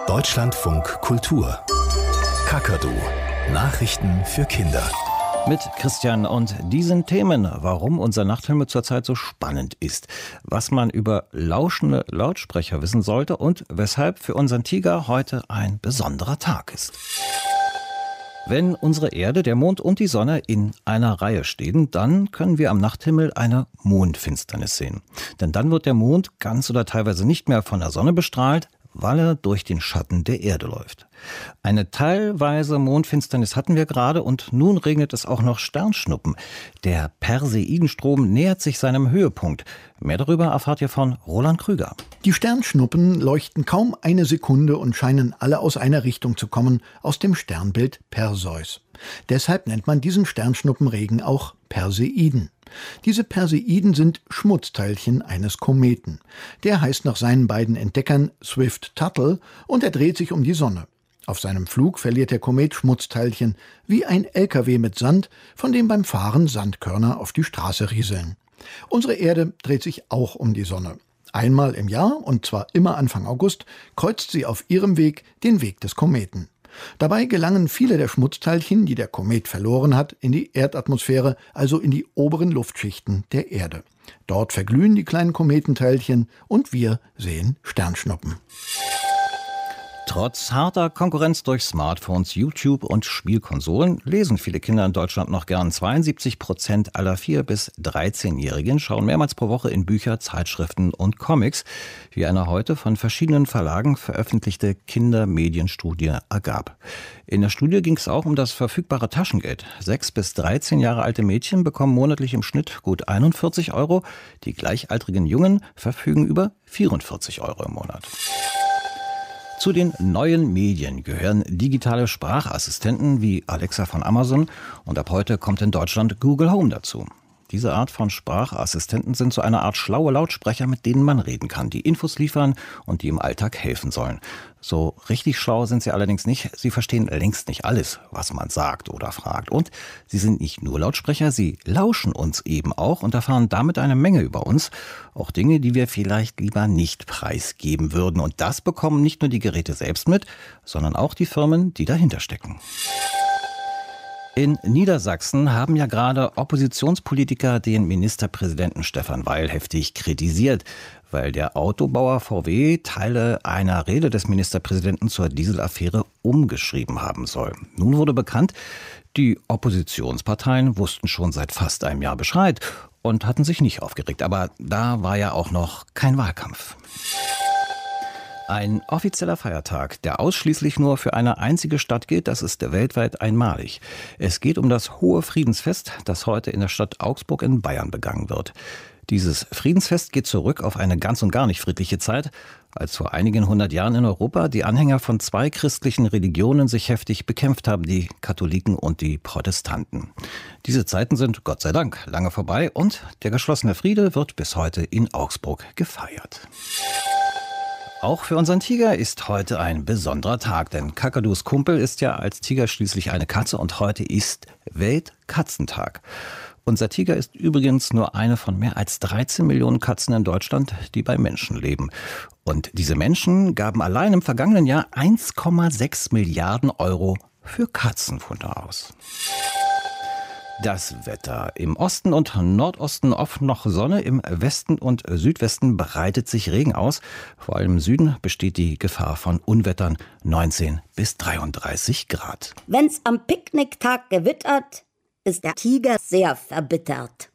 Deutschlandfunk Kultur. Kakadu. Nachrichten für Kinder. Mit Christian und diesen Themen, warum unser Nachthimmel zurzeit so spannend ist, was man über lauschende Lautsprecher wissen sollte und weshalb für unseren Tiger heute ein besonderer Tag ist. Wenn unsere Erde, der Mond und die Sonne in einer Reihe stehen, dann können wir am Nachthimmel eine Mondfinsternis sehen. Denn dann wird der Mond ganz oder teilweise nicht mehr von der Sonne bestrahlt, weil er durch den Schatten der Erde läuft. Eine teilweise Mondfinsternis hatten wir gerade und nun regnet es auch noch Sternschnuppen. Der Perseidenstrom nähert sich seinem Höhepunkt. Mehr darüber erfahrt ihr von Roland Krüger. Die Sternschnuppen leuchten kaum eine Sekunde und scheinen alle aus einer Richtung zu kommen, aus dem Sternbild Perseus. Deshalb nennt man diesen Sternschnuppenregen auch Perseiden. Diese Perseiden sind Schmutzteilchen eines Kometen. Der heißt nach seinen beiden Entdeckern Swift-Tuttle und er dreht sich um die Sonne. Auf seinem Flug verliert der Komet Schmutzteilchen, wie ein LKW mit Sand, von dem beim Fahren Sandkörner auf die Straße rieseln. Unsere Erde dreht sich auch um die Sonne. Einmal im Jahr, und zwar immer Anfang August, kreuzt sie auf ihrem Weg den Weg des Kometen. Dabei gelangen viele der Schmutzteilchen, die der Komet verloren hat, in die Erdatmosphäre, also in die oberen Luftschichten der Erde. Dort verglühen die kleinen Kometenteilchen und wir sehen Sternschnuppen. Trotz harter Konkurrenz durch Smartphones, YouTube und Spielkonsolen lesen viele Kinder in Deutschland noch gern. 72% aller 4- bis 13-Jährigen schauen mehrmals pro Woche in Bücher, Zeitschriften und Comics, wie eine heute von verschiedenen Verlagen veröffentlichte Kindermedienstudie ergab. In der Studie ging es auch um das verfügbare Taschengeld. 6 bis 13 Jahre alte Mädchen bekommen monatlich im Schnitt gut 41 Euro. Die gleichaltrigen Jungen verfügen über 44 Euro im Monat. Zu den neuen Medien gehören digitale Sprachassistenten wie Alexa von Amazon und ab heute kommt in Deutschland Google Home dazu. Diese Art von Sprachassistenten sind so eine Art schlaue Lautsprecher, mit denen man reden kann, die Infos liefern und die im Alltag helfen sollen. So richtig schlau sind sie allerdings nicht. Sie verstehen längst nicht alles, was man sagt oder fragt. Und sie sind nicht nur Lautsprecher, sie lauschen uns eben auch und erfahren damit eine Menge über uns. Auch Dinge, die wir vielleicht lieber nicht preisgeben würden. Und das bekommen nicht nur die Geräte selbst mit, sondern auch die Firmen, die dahinter stecken. In Niedersachsen haben ja gerade Oppositionspolitiker den Ministerpräsidenten Stefan Weil heftig kritisiert, weil der Autobauer VW Teile einer Rede des Ministerpräsidenten zur Dieselaffäre umgeschrieben haben soll. Nun wurde bekannt, die Oppositionsparteien wussten schon seit fast einem Jahr Bescheid und hatten sich nicht aufgeregt. Aber da war ja auch noch kein Wahlkampf. Ein offizieller Feiertag, der ausschließlich nur für eine einzige Stadt gilt, das ist weltweit einmalig. Es geht um das Hohe Friedensfest, das heute in der Stadt Augsburg in Bayern begangen wird. Dieses Friedensfest geht zurück auf eine ganz und gar nicht friedliche Zeit, als vor einigen 100 Jahren in Europa die Anhänger von 2 christlichen Religionen sich heftig bekämpft haben, die Katholiken und die Protestanten. Diese Zeiten sind Gott sei Dank lange vorbei und der geschlossene Friede wird bis heute in Augsburg gefeiert. Auch für unseren Tiger ist heute ein besonderer Tag, denn Kakadus Kumpel ist ja als Tiger schließlich eine Katze und heute ist Weltkatzentag. Unser Tiger ist übrigens nur eine von mehr als 13 Millionen Katzen in Deutschland, die bei Menschen leben. Und diese Menschen gaben allein im vergangenen Jahr 1,6 Milliarden Euro für Katzenfutter aus. Das Wetter. Im Osten und Nordosten oft noch Sonne, im Westen und Südwesten breitet sich Regen aus. Vor allem im Süden besteht die Gefahr von Unwettern, 19 bis 33 Grad. Wenn's am Picknicktag gewittert, ist der Tiger sehr verbittert.